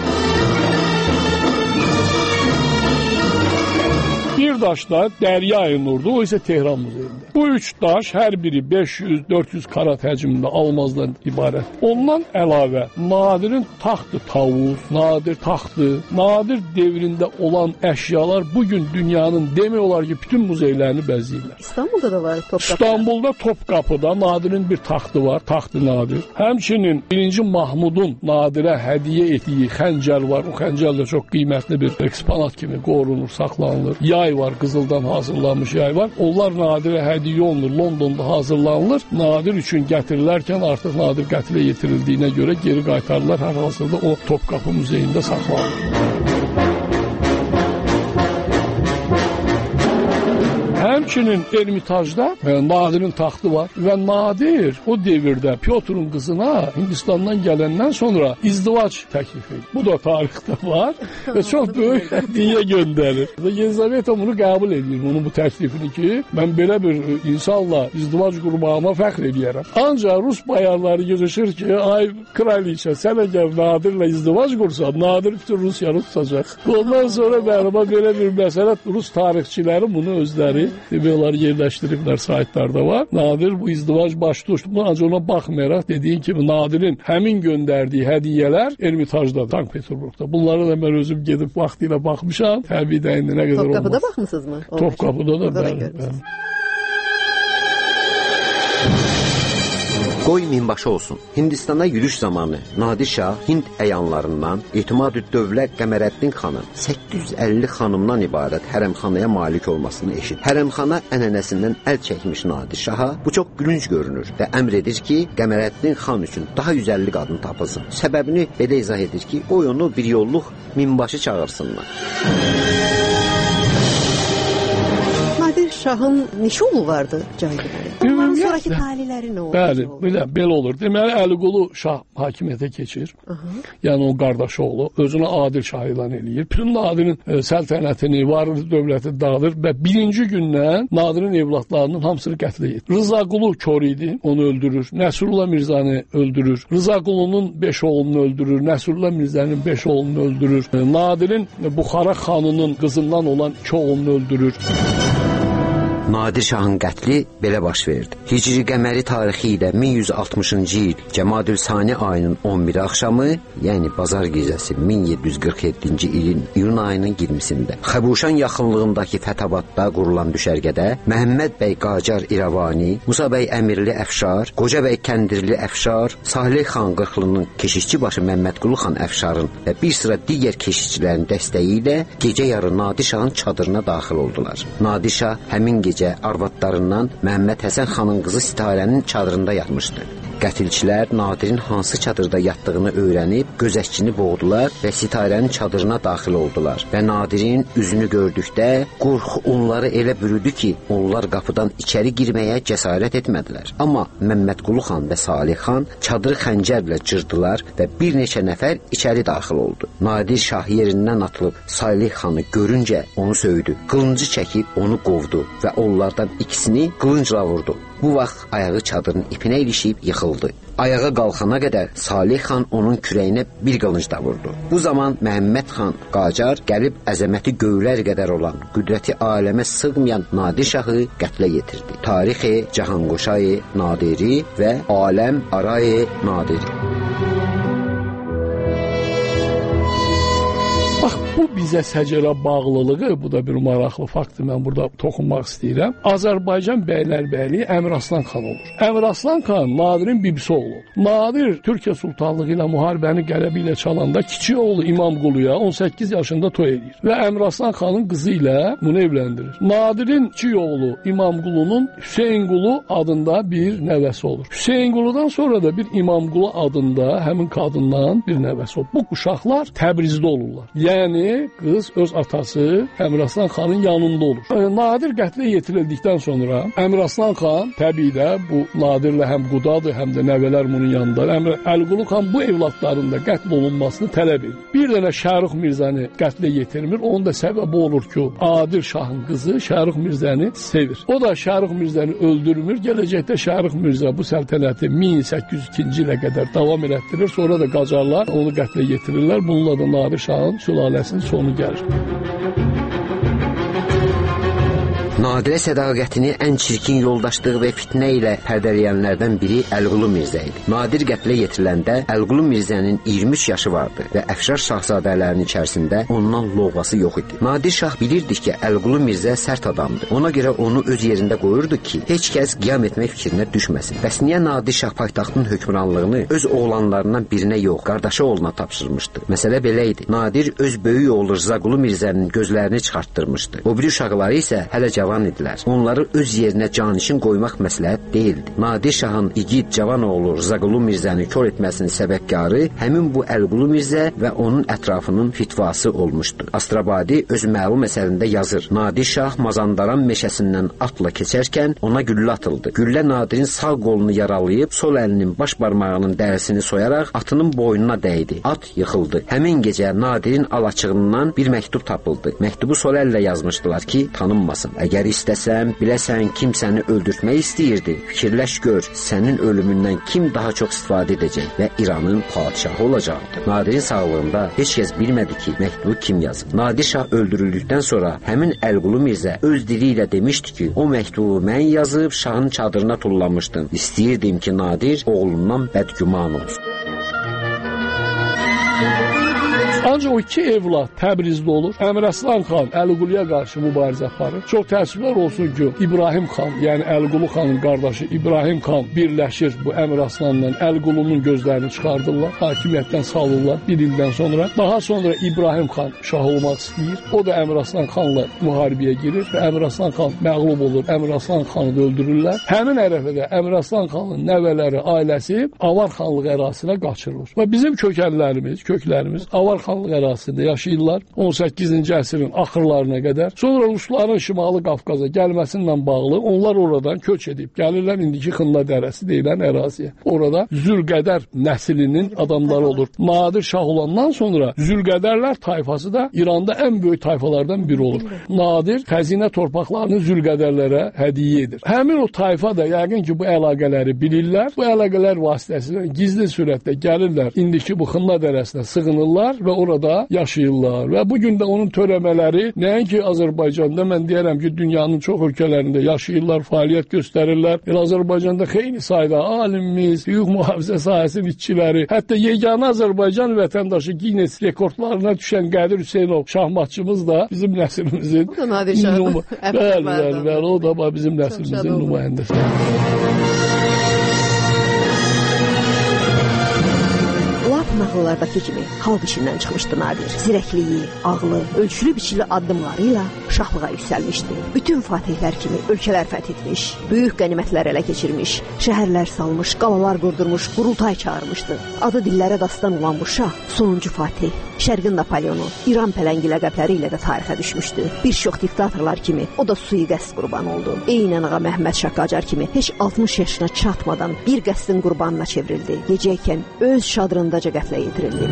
Bir daş da Dəryai Nur'dur, o isə Tehran muzeyində. Bu 3 daş hər biri 500-400 karat həcmində almazdan ibarət. Ondan əlavə Nadir'in taxtı tavus, Nadir taxtı, Nadir devrində olan əşyalar bugün dünyanın demək olar ki, bütün muzeylərini bəzəyirlər. İstanbulda da var Topqapı. İstanbulda Topqapıda Nadir'in bir taxtı var, taxtı Nadir. Həmçinin 1. Mahmudun Nadir'ə hədiyyə etdiyi xəncər var. O xəncər də çox qiymətli bir eksponat kimi qorunur, saxlanılır. Yay var, qızıldan hazırlanmış yay var. Onlar Nadir'ə hədiyyə olunur, Londonda hazırlanılır. Nadir üçün gətirilərkən artıq Nadir qətilə yetirildiyinə görə geri qaytarırlar. Hər hazırda o Topqapı muzeyində saxlanılır. Həmçinin Ermitajda Nadirin taxtı var və Nadir o devirdə Pyotrun qızına Hindistandan gələndən sonra izdivac təklif edir. Bu da tarixdə var və çox böyük hədiyyə göndərir. Və Yelizaveta bunu qəbul edir, onun bu təklifini ki, mən belə bir insanla izdivac qurmağıma fəxr edirəm. Ancaq Rus bayarları gözəşir ki, ay kraliçə, sən əgər Nadirlə izdivac qursan, Nadir bütün Rusiyanı tutacaq. Ondan sonra mənimə belə bir məsələ Rus tarixçiləri bunu özləri demək yerləşdiriblər, saytlarda var. Nadir bu izdivac baş tutdu, ancaq ona baxmayaraq dediyin kimi Nadirin həmin göndərdiyi hədiyyələr Ermitajda, Sankt Peterburgda. Bunları da mən özüm gedib vaxtilə baxmışam. Təbii də indi nə qədər olmaz. Topkapıda baxmısınız mı? Topkapıda da mən. Qoy minbaşı olsun. Hindistana yürüyüş zamanı Nadir Şah Hind əyanlarından İtimadüddövlə Qəmərəddin xanın 850 xanımdan ibarət hərəmxanaya malik olmasını eşit. Hərəmxana ənənəsindən əl çəkmiş Nadir Şaha bu çox gülünc görünür və əmr edir ki, Qəmərəddin xan üçün daha 150 qadın tapılsın. Səbəbini belə izah edir ki, o onu bir yolluq minbaşı çağırsınlar. Nadir Şahın neçə oğlu vardı Cahangirəli? Onların sonraki taliləri nə oldu? Bəli, belə olur. Deməli, Əliqulu Şah hakimiyyətə keçir. Yəni o qardaşı oğlu özünə Adil Şah elan eləyir. Bütün Nadirin səltənətini, varlı dövləti dağılır və birinci gündən Nadirin evlatlarının hamısını qətlə yetirir. Rıza Qulu kör idi, onu öldürür. Nəsrullah Mirzəni öldürür. Rıza Qulunun 5 oğlunu öldürür. Nəsrullah Mirzənin 5 oğlunu öldürür. Nadirin Buxara xanının qızından olan 2 oğlunu öldürür. Nadir Şahın qətli belə baş verdi. Hicri qəməri tarixi ilə 1160-cı il Cəmadül-Sani ayının 11 axşamı, yəni bazar gecəsi 1747-ci ilin iyun ayının 20-sində Xəbuşan yaxınlığındakı Fətavadda qurulan düşərgədə Məhəmməd bəy Qacar İrəvani, Musa bəy Əmirli Əfşar, Qoca bəy Kəndirli Əfşar, Salih xan Qırxlının keşişçi başı Məmmədqulu xan Əfşarın və bir sıra digər keşişçilərin dəstəyi ilə gecə yarı Nadir Şahın çadırına daxil oldular. Nadir Şah həmin gecə arvadlarından Məhəmməd Həsən xanın qızı Sitarənin çadırında yatmışdı. Qətilçilər Nadirin hansı çadırda yatdığını öyrənib gözətçini boğdular və Sitarənin çadırına daxil oldular və Nadirin üzünü gördükdə qorxu onları elə bürüdü ki, onlar qapıdan içəri girməyə cəsarət etmədilər. Amma Məmmədqulu xan və Salih xan çadırı xəncərlə cırdılar və bir neçə nəfər içəri daxil oldu. Nadir Şah yerindən atılıb Salih xanı görüncə onu söydü. Qılıncı çəkib onu qovdu və onlardan ikisini qılıncla vurdu. Bu vaxt ayağı çadırın ipinə ilişib yıxıldı. Ayağa qalxana qədər Salih xan onun kürəyinə bir qılınc da vurdu. Bu zaman Məhəmməd xan Qacar gəlib əzəməti göylər qədər olan, qüdrəti aləmə sığmayan Nadir Şahı qətlə yetirdi. Tarixi Cahanqoşayı Nadiri və Aləm Arayı Nadiri. Bax, bu bizə səcərə bağlılığı, bu da bir maraqlı faktdır, mən burada toxunmaq istəyirəm. Azərbaycan bəylərbəyliyi Əmir Aslan xan olur. Əmir Aslan xan Nadirin bibisi oğlu. Nadir Türkiyə sultanlığı ilə müharibəni qələbi ilə çalanda kiçik oğlu İmamquluya 18 yaşında toy edir və Əmir Aslan xanın qızı ilə bunu evləndirir. Nadirin kiçik oğlu İmamqulunun Hüseynqulu adında bir nəvəsi olur. Hüseynquludan sonra da bir İmamqulu adında həmin qadından bir nəvəsi olur. Bu uşaqlar Təbrizdə olurlar. Yəni qız öz atası Əmir Aslan xanın yanında olur. Nadir qətlə yetirildikdən sonra Əmir Aslan xan təbii də bu Nadirlə həm qudadır, həm də nəvələr bunun yanında. Əliqulu xan bu evladların da qətl olunmasını tələb edir. Bir dənə Şərux Mirzəni qətlə yetirmir. Onun da səbəbi olur ki, Adil Şahın qızı Şərux Mirzəni sevir. O da Şərux Mirzəni öldürmür. Gələcəkdə Şərux Mirzə bu səltənəti 1802-ci ilə qədər davam elətdirir. Sonra da Qacarlar onu qətlə yetirirlər. Bununla da Nadir Şahın sülaləsinin sonu gəlir. Nadirə sədaqətini ən çirkin yoldaşlığı və fitnə ilə pərdələyənlərdən biri Əliqulu Mirzə idi. Nadir qətlə yetiriləndə Əliqulu Mirzənin 23 yaşı vardı və Əfşar şahzadələrinin içərisində ondan lovğası yox idi. Nadir Şah bilirdi ki, Əliqulu Mirzə sərt adamdır. Ona görə onu öz yerində qoyurdu ki, heç kəs qiyam etmək fikrinə düşməsin. Bəs niyə Nadir Şah paytaxtın hökmranlığını öz oğlanlarından birinə yox, qardaşı oğluna tapşırmışdı? Məsələ belə idi. Nadir öz böyük oğlu Rızaqulu Mirzənin gözlərini çıxartdırmışdı. O biri uşaqları isə hələ cavan idilər. Onları öz yerinə canişin qoymaq məsləhət deyildi. Nadir Şahın igid cavan oğlu Rzaqulu Mirzəni kör etməsinin səbəbkarı həmin bu Əlqulu Mirzə və onun ətrafının fitvası olmuşdu. Astrabadi öz məlum əsərində yazır: Nadir Şah Mazandaran meşəsindən atla keçərkən ona güllə atıldı. Güllə Nadirin sağ qolunu yaralayıb sol əlinin baş barmağının dərisini soyaraq atının boynuna dəydi. At yıxıldı. Həmin gecə Nadirin alaçığından bir məktub tapıldı. Məktubu sol əllə yazmışdılar ki, tanınmasın. Əgər istəsən, biləsən kimsəni öldürtmək istəyirdi, fikirləş gör, sənin ölümündən kim daha çox istifadə edəcək və İranın padişahı olacaqdı. Nadirin sağlığında heç kəs bilmədi ki, məktubu kim yazıb. Nadir Şah öldürüldükdən sonra həmin Əlqulu Mirzə öz dili ilə demişdi ki, o məktubu mən yazıb şahın çadırına tullamışdım. İstəyirdim ki, Nadir oğlundan bədgüman olsun. Ancaq o iki evlad Təbrizdə olur. Əmiraslan xan Əliquluya qarşı mübarizə aparır. Çox təəssüflər olsun ki, İbrahim xan, yəni Əliqulu xanın qardaşı İbrahim xan birləşir bu Əmiraslanla Əliqulunun gözlərini çıxardırlar, hakimiyyətdən salırlar bir ildən sonra. Daha sonra İbrahim xan şah olmaq istəyir. O da Əmiraslan xanla müharibəyə girir və Əmiraslan xan məğlub olur. Əmiraslan xanı da öldürürlər. Həmin ərəfədə Əmiraslan xanın nəvələri, ailəsi Avar xanlıq ərazisinə qaçırılır. Və bizim köklərimiz Avar xanlıq ərazisində yaşayırlar 18-ci əsrin axırlarına qədər. Sonra Rusların Şimali Qafqaza gəlməsindən bağlı onlar oradan köç edib gəlirlər indiki Xınla dərəsi deyilən əraziyə. Orada Zülqədər nəslinin adamları olur. Nadir Şah olandan sonra Zülqədərlər tayfası da İranda ən böyük tayfalardan biri olur. Nadir xəzinə torpaqlarını Zülqədərlərə hədiyyə edir. Həmin o tayfa da yəqin ki, bu əlaqələri bilirlər. Bu əlaqələr vasitəsilə gizli sürətdə gəlirlər indiki bu Xınla dərəsinə sığınırlar və orada yaşayırlar və bugün də onun törəmələri nəinki Azərbaycanda, mən deyərəm ki, dünyanın çox ölkələrində yaşayırlar, fəaliyyət göstərirlər. Azərbaycanda xeyli sayda alimimiz, hüquq mühafizə sahəsinin işçiləri, hətta yeganə Azərbaycan vətəndaşı Guinness rekordlarına düşən Qədir Hüseynov şahmatçımız da bizim nəslimizin bəli, o da bizim nəslimizin nümayəndəsi. Nağıllardakı kimi xalq işindən çıxmışdı Nadir. Zirəkliyi, ağlı, ölçülü biçili addımlarıyla şahlığa yüksəlmişdi. Bütün fatihlər kimi ölkələr fəth etmiş, böyük qənimətlər ələ keçirmiş, şəhərlər salmış, qalalar qurdurmuş, qurultay çağırmışdı. Adı dillərə dastan olan bu şah, sonuncu fatih, Şərqin Napoleonu, İran pələngi ləqəbləri ilə də tarixə düşmüşdü. Bir çox diktatorlar kimi o da sui-qəsd qurbanı oldu. Eynən Ağa Məhəmməd Şah Qacar kimi heç 60 yaşına çatmadan bir qəsdin qurbanına çevrildi. Gecəykən öz şadrındaca qətlə yetirildi.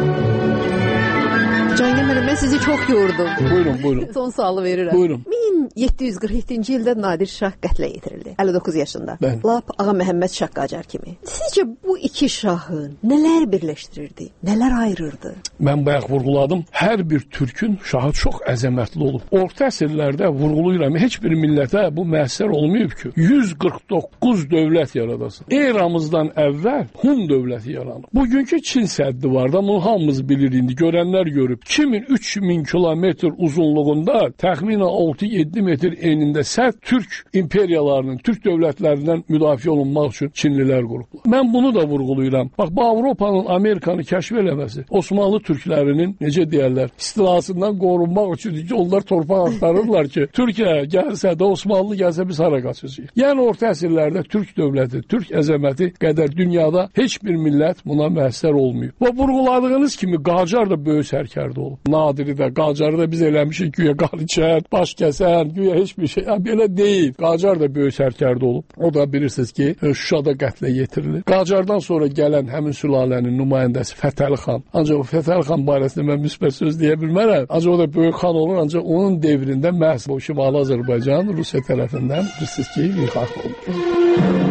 Cahangir müəllim, mən sizi çox yordum. Buyurun. Son sualı verirəm. Buyurun. 1747-ci ildə Nadir Şah qətlə yetirildi. 59 yaşında. Bəli. Lap Ağa Məhəmməd Şah Qacar kimi. Sizcə bu iki şahı nələr birləşdirirdi? Nələr ayırırdı? Mən bayaq vurğuladım. Hər bir türkün şahı çox əzəmətli olub. Orta əsrlərdə vurğulayıram, heç bir millətə bu müəssər olmayıb ki, 149 dövlət yaradasın. Eramızdan əvvəl Hun dövləti yaranıb. Bugünkü Çin səddi var da, bunu hamımız bilir indi, görənlər görüb. 2000-3000 kilometr uzunluğunda təxminən 6-7 metr enində sərt Türk imperiyalarının, Türk dövlətlərindən müdafiə olunmaq üçün Çinlilər qurublar. Mən bunu da vurğulayıram. Bax, bu Avropanın Amerikanı kəşf eləməsi, Osmanlı türklərinin, necə deyərlər, istilasından qorunmaq üçün ki, onlar torpaq axtarırlar ki, Türkiyə gəlsə də, Osmanlı gəlsə biz hara qaçacağıq. Yəni, orta əsrlərdə Türk dövləti, Türk əzəməti qədər dünyada heç bir millət buna müəssər olmuyor. Və vurğuladığınız kimi Qacar da böyük sərkərdə olub. Nadiri də, Qacarı da biz eləmişik, güya qaliçən, baş kəsən, güya heç bir şey. Belə deyil. Qacar da böyük sərkərdə olub. O da bilirsiniz ki, Şuşada qətlə yetirilir. Qacardan sonra gələn həmin sülalənin nümayəndəsi Fətəli xan. Ancaq o Fətəli xan barəsində mən müsbət söz deyə bilmərəm. Ancaq o da böyük xan olur, ancaq onun devrində məhz bu Şimali Azərbaycan Rusiya tərəfindən bilirsiniz ki, ilhaq oldu.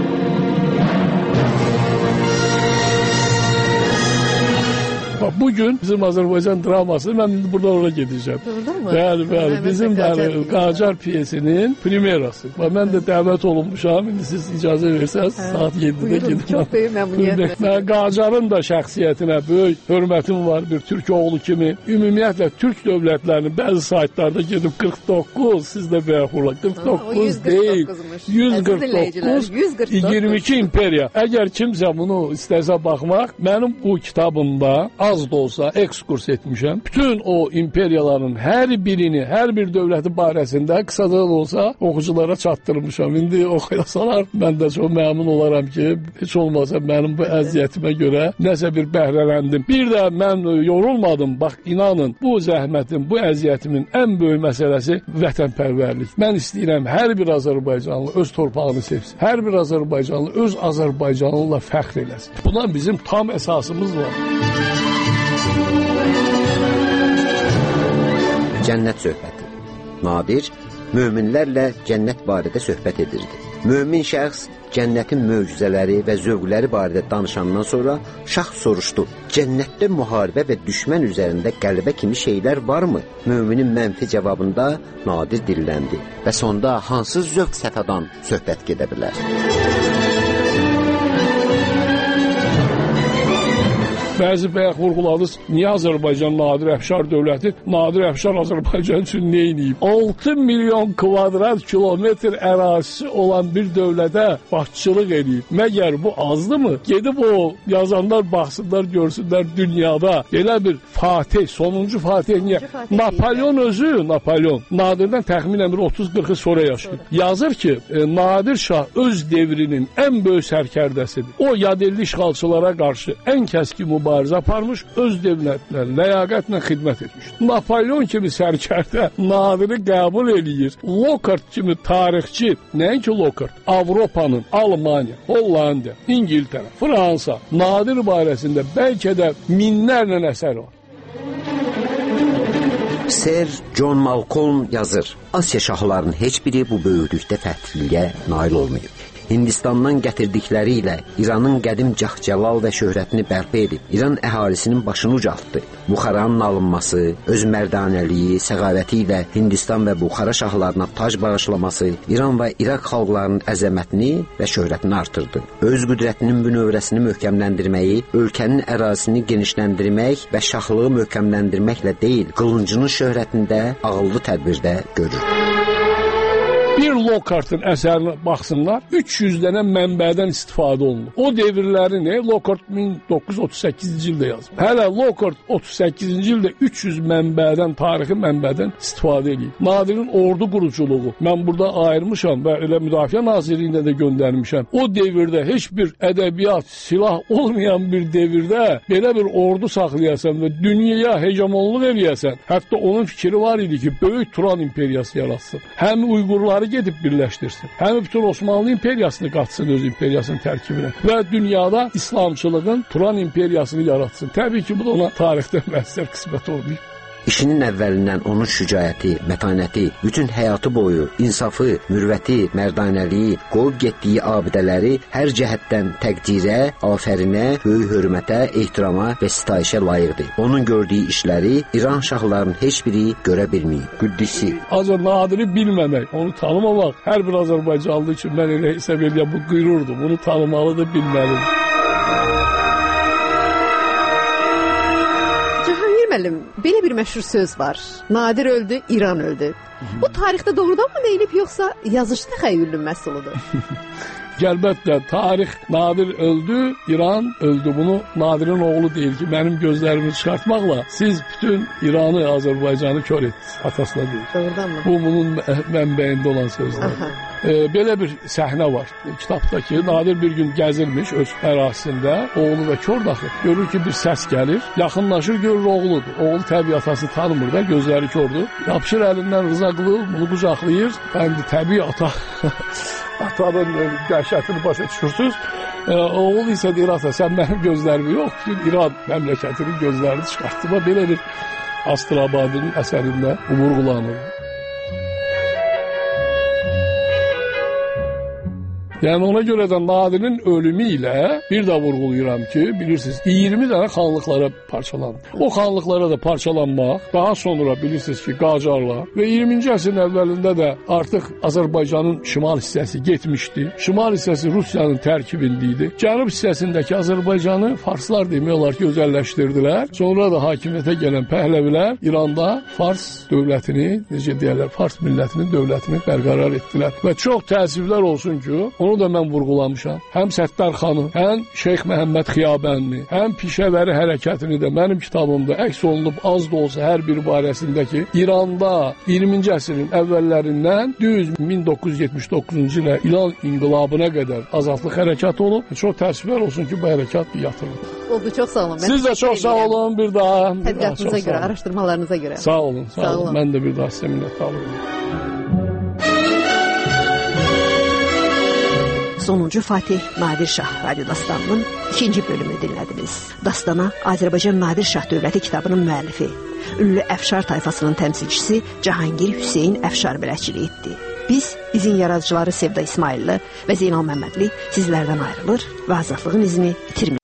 Bugün bizim Azərbaycan draması, mən burada oraya gedəcəm. Bəli. Bizim Qacar piyesinin primerası. Mən də dəvət olunmuşam. İndi siz icazə versəz, saat 7-də gedim. Çox böyük məmnuniyyətlə. Mən Qacarın da şəxsiyyətinə böyük hörmətim var, bir türk oğlu kimi. Ümumiyyətlə, Türk dövlətlərinin bəzi saytlarda gedib 49, siz də bayaq vurulaq. 49 deyil, 149, 22 imperiya. Əgər kimsə bunu istəsə baxmaq, mənim bu kitabımda az az da olsa ekskurs etmişəm. Bütün o imperiyaların hər birini, hər bir dövləti barəsində qısaca da olsa oxuculara çatdırmışam. İndi oxuyasalar mən də çox məmnun olaram ki, heç olmasa mənim bu əziyyətimə görə nəsə bir bəhrələndim. Bir də mən yorulmadım. Bax, inanın, bu zəhmətin, bu əziyyətimin ən böyük məsələsi vətənpərvərlik. Mən istəyirəm hər bir Azərbaycanlı öz torpağını sevsin. Hər bir Azərbaycanlı öz Azərbaycanlıla fəxr eləsin. Buna bizim tam əsasımız var. Cənnət söhbəti. Nadir möminlərlə cənnət barədə söhbət edirdi. Mömin şəxs cənnətin möcüzələri və zövqləri barədə danışandan sonra şah soruşdu: cənnətdə müharibə və düşmən üzərində qələbə kimi şeylər varmı? Möminin mənfi cavabında Nadir dilləndi və sonda hansı zövq səfadan söhbət gedə bilər? Bəzi bayaq vurğuladınız, niyə Azərbaycan Nadir Əfşar dövləti? Nadir Əfşar Azərbaycan üçün nə edib? 6 milyon kvadrat kilometr ərazisi olan bir dövlətə başçılıq edib. Məgər bu azdırmı? Gedib o yazanlar baxsınlar, görsünlər dünyada belə bir Fatih, sonuncu Fatih niyə? Napolyon özü, Napolyon, Nadirdən təxminən 30-40 sonra yaşayıb. Yazır ki, Nadir Şah öz devrinin ən böyük sərkərdəsidir. O yadelli işğalçılara qarşı ən kəskin mübarizə aparmış, öz dövlətinə, ləyaqətlə xidmət etmiş. Napolyon kimi sərkərdə Nadiri qəbul eləyir. Lockhart kimi tarixçi, nəinki Lockhart, Avropanın, Almaniya, Hollanda, İngiltərə, Fransa, Nadir barəsində bəlkə də minlərlə əsər var. Sir John Malcolm yazır: Asiya şahlarının heç biri bu böyüklükdə fəthliyə nail olmayıb. Hindistandan gətirdikləri ilə İranın qədim cah-cəlal və şöhrətini bərpa edib, İran əhalisinin başını ucaltdı. Buxaranın alınması, öz mərdanəliyi, səğavəti ilə Hindistan və Buxara şahlarına tac bağışlaması İran və İraq xalqlarının əzəmətini və şöhrətini artırdı. Öz qüdrətinin bünövrəsini möhkəmləndirməyi, ölkənin ərazisini genişləndirmək və şahlığı möhkəmləndirməklə deyil, qılıncının şöhrətində ağıllı tədbirdə görür. Bir Lockhart'ın əsərinə baxsınlar, 300 dənə mənbədən istifadə olunur. O devirləri nə? Lockhart 1938-ci ildə yazıb. Hələ Lockhart 38-ci ildə 300 mənbədən, tarixi mənbədən istifadə edib. Nadirin ordu quruculuğu, mən burada ayırmışam və elə Müdafiə Nazirliyinə də göndərmişəm. O devirdə heç bir ədəbiyyat, silah olmayan bir devirdə belə bir ordu saxlayasan və dünyaya hegemonluq eləyəsən. Hətta onun fikri var idi ki, böyük Turan imperiyası yaratsın. Həm Uyğurları gedib birləşdirsin. Həm bütün Osmanlı imperiyasını qatsın öz imperiyasının tərkibinə və dünyada İslamçılığın Turan imperiyasını yaratsın. Təbii ki, bu da ona tarixdə müəssər qismət olmayıb. İşinin əvvəlindən onun şücaəti, mətanəti, bütün həyatı boyu insafı, mürvəti, mərdanəliyi, qoyub getdiyi abidələri hər cəhətdən təqdirə, afərinə, böyük hörmətə, ehtirama və sitayişə layiqdir. Onun gördüyü işləri İran şahlarının heç biri görə bilməyib. Qüddisi. Nadiri bilməmək, onu tanımamaq hər bir Azərbaycanlı üçün mən elə hesab edirəm, bu qürurdur. Bunu tanımalıdır, bilməlidir. Müəllim, belə bir məşhur söz var. Nadir öldü, İran öldü. Bu tarixdə doğrudanmı deyilib, yoxsa yazıcı təxəyyülün məhsuludur? Əlbəttə, tarix Nadir öldü, İran öldü. Bunu Nadirin oğlu deyil ki, mənim gözlərimi çıxartmaqla siz bütün İranı, Azərbaycanı kör etdiniz. Atasına deyil. Doğrudanmı? Bu bunun mənbəyində olan sözlər. Belə bir səhnə var kitabda ki, Nadir bir gün gəzirmiş öz ərazisində, oğlu da kör daxil. Görür ki, bir səs gəlir, yaxınlaşır, görür oğludur. Oğlu təbii atasını tanımır da, gözləri kördür. Yapışır əlindən Rızaqlı, bunu qucaqlayır. Bəndi təbii ata atanın dəhşətini başa düşürsünüz. Oğul isə deyir, ata, sən mənim gözlərimi yox, İran məmləkətinin gözlərini çıxartdı. Belə bir Astrabadinin əsərində vurğulanır. Yəni ona görə də Nadirin ölümü ilə bir də vurğulayıram ki, bilirsiniz, 20 dənə xanlıqlara parçalandı. O xanlıqlara da parçalanmaq, daha sonra bilirsiniz ki, Qacarlar və 20-ci əsrin əvvəlində də artıq Azərbaycanın şimal hissəsi getmişdi. Şimal hissəsi Rusiyanın tərkibində idi. Cənub hissəsindəki Azərbaycanı farslar demək olar ki, özəlləşdirdilər. Sonra da hakimiyyətə gələn Pəhləvilər İranda Fars dövlətini, necə deyərlər, Fars millətinin dövlətini bərqərar etdilər. Və çox təəssüflər olsun ki, Onu da mən vurğulamışam. Həm Səttarxanı, həm Şeyx Məhəmməd Xiyabənini, həm Pişəvəri hərəkətini də mənim kitabımda əks olunub az da olsa hər bir barəsindəki İranda 20-ci əsrin əvvəllərindən düz 1979-cu ilə İran inqilabına qədər azadlıq hərəkatı olub. Çox təəssüflər olsun ki, bu hərəkat yatırıldı. Oldu, çox sağ olun. Siz də çox sağ olun bir daha. Tədqiqatınıza görə, araşdırmalarınıza görə. Sağ olun, sağ olun. Mən də bir daha sizə minnətdarım. Sonuncu Fatih Nadir Şah Radio Dastanının 2-ci bölümünü dinlədiniz. Dastana Azərbaycan Nadir Şah Dövləti kitabının müəllifi, ünlü Əfşar tayfasının təmsilçisi Cahangir Hüseyn Əfşar bələdçilik etdi. Biz, izin yaradıcıları Sevda İsmailli və Zeynal Məmmədli sizlərdən ayrılır və azadlığın izini itirmir.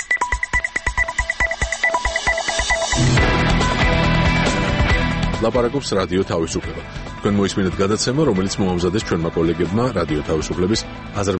ლაპარაკობს რადიო თავისუფლება. თქვენ მოისმინეთ გადაცემა, რომელიც მოამზადეს ჩვენმა კოლეგებმა რადიო თავისუფლების